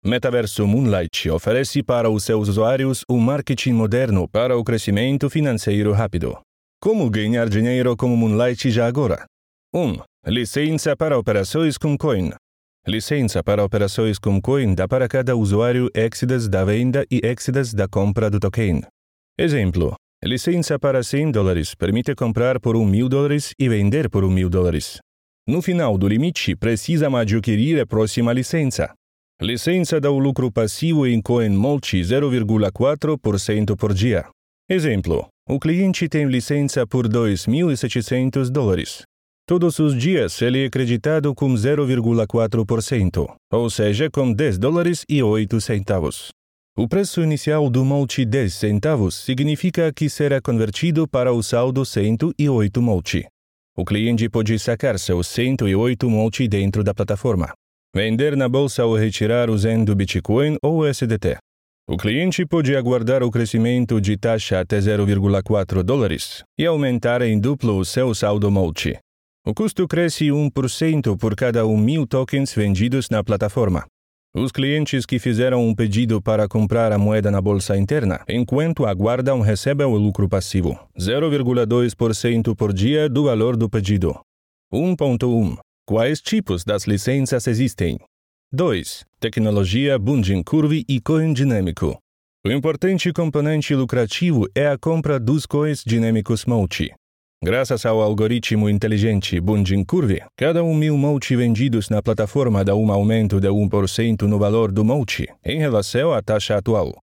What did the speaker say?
Metaverso Moonlight oferece para os seus usuários um marketing moderno para o crescimento financeiro rápido. Como ganhar dinheiro como Moonlight já agora? 1. Licença para operações com Coin. Licença para operações com Coin dá para cada usuário extras da venda e extras da compra do token. Exemplo. Licença para $100 permite comprar por $1.000 e vender por $1.000. No final do limite, precisa adquirir a próxima licença. Licença dá o lucro passivo em Coin Multi 0,4% por dia. Exemplo. O cliente tem licença por $2.700. Todos os dias ele é creditado com 0,4%, ou seja, com $10,08. O preço inicial do multi 10 centavos significa que será convertido para o saldo 108 multi. O cliente pode sacar seus 108 multi dentro da plataforma, vender na bolsa ou retirar usando Bitcoin ou USDT. O cliente pode aguardar o crescimento de taxa até $0,4 e aumentar em duplo o seu saldo multi. O custo cresce 1% por cada 1.000 tokens vendidos na plataforma. Os clientes que fizeram um pedido para comprar a moeda na bolsa interna, enquanto aguardam, recebem o lucro passivo, 0,2% por dia do valor do pedido. 1.1. Quais tipos das licenças existem? 2. Tecnologia Bundging Curve e Coin dinâmico. O importante componente lucrativo é a compra dos coins dinâmicos multi. Graças ao algoritmo inteligente Bundging Curve, cada 1.000 multi vendidos na plataforma dá um aumento de 1% no valor do multi em relação à taxa atual.